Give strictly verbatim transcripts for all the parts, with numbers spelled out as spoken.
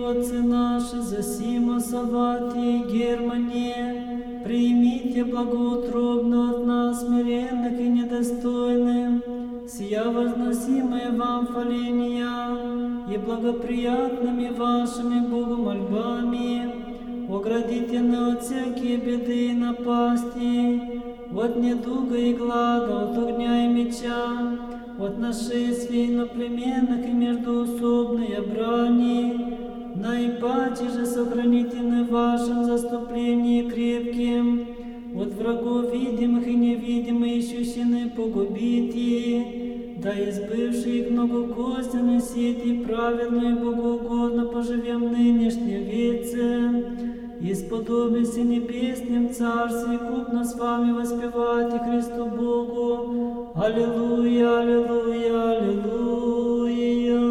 Отцы наши, засимо Савватии Германии, примите благоутробно от нас, смиренных и недостойных, сия возносимые вам хваления и благоприятными вашими Богу мольбами, оградите от всякие беды и напасти, от недуга и глада, от огня и меча, от нашествий иноплеменных и междоусобной брани, наипаче же сохраните в вашем заступлении крепким, от врагов видимых и невидимых, ищущих погубите, да избывши их многокостяной сети, праведную и богоугодно поживем нынешнем веце, и сподобимся небесным Царстве, купно с вами воспевать и Христу Богу. Аллилуйя, аллилуйя, аллилуйя.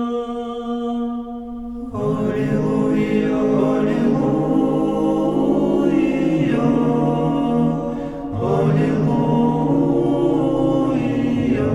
Аллилуйя, аллилуйя, аллилуйя.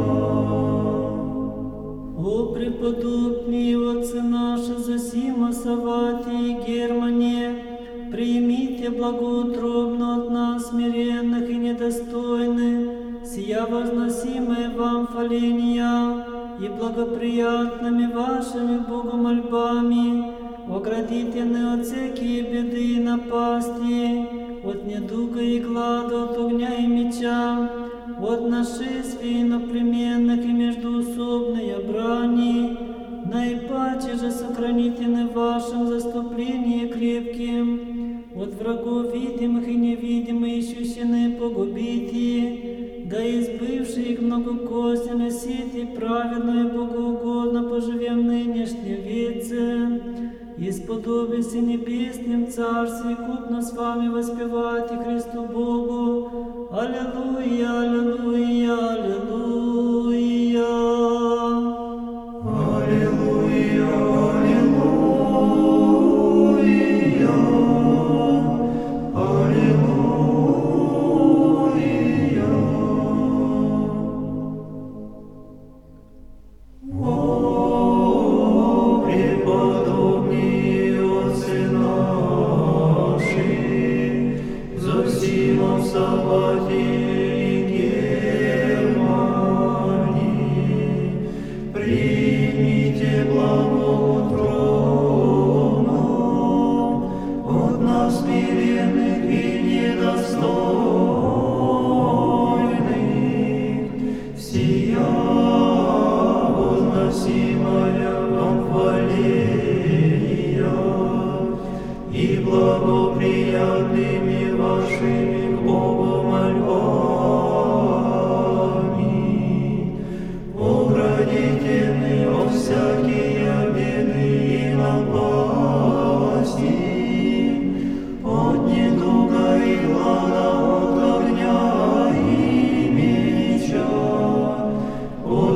О преподобные Отцы наши, засимо Савватии Германии, примите благоутробно от нас, смиренных и недостойных, сия возносимые вам хваления и благоприятными вашими Богу мольбами, оградите от всякие беды и напасти, от недуга и глада, от огня и меча, от нашествий иноплеменных и междоусобной брани, наипаче же сохраните в вашем заступлении крепким, от врагов видимых и невидимых, ищущих погубите, да избывши их многокостяной сети, праведно и богоугодно поживем нынешнем веце, и сподобимся небесным Царстве, купно с вами воспевать и Христу Богу. Аллилуйя, аллилуйя, аллилуйя. Аллилуйя, аллилуйя, аллилуйя. О преподобные Отцы наши, засимо Савватии Германии, примите благоутробно от нас смиренных и недостойных, сия возносимая вам хваления и благоприятными вашими к Богу мольбами, оградите от всякие беды и напасти, от недуга и глада, от огня и меча, от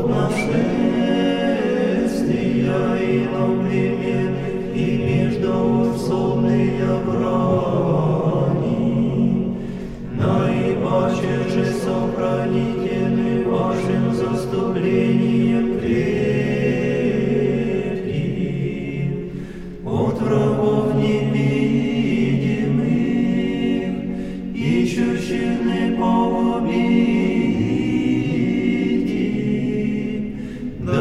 нашествия иноплеменных и междоусобной брани, наипаче же сохраните вашим заступлением крепким, от врагов невидимых, ищущих погубите, да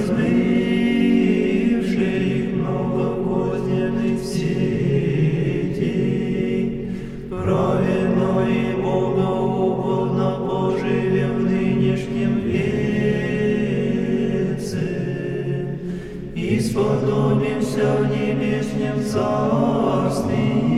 избывши их многокостяных сетей, праведно и богоугодно поживем в нынешнем веце, и сподобимся в небесном Царстве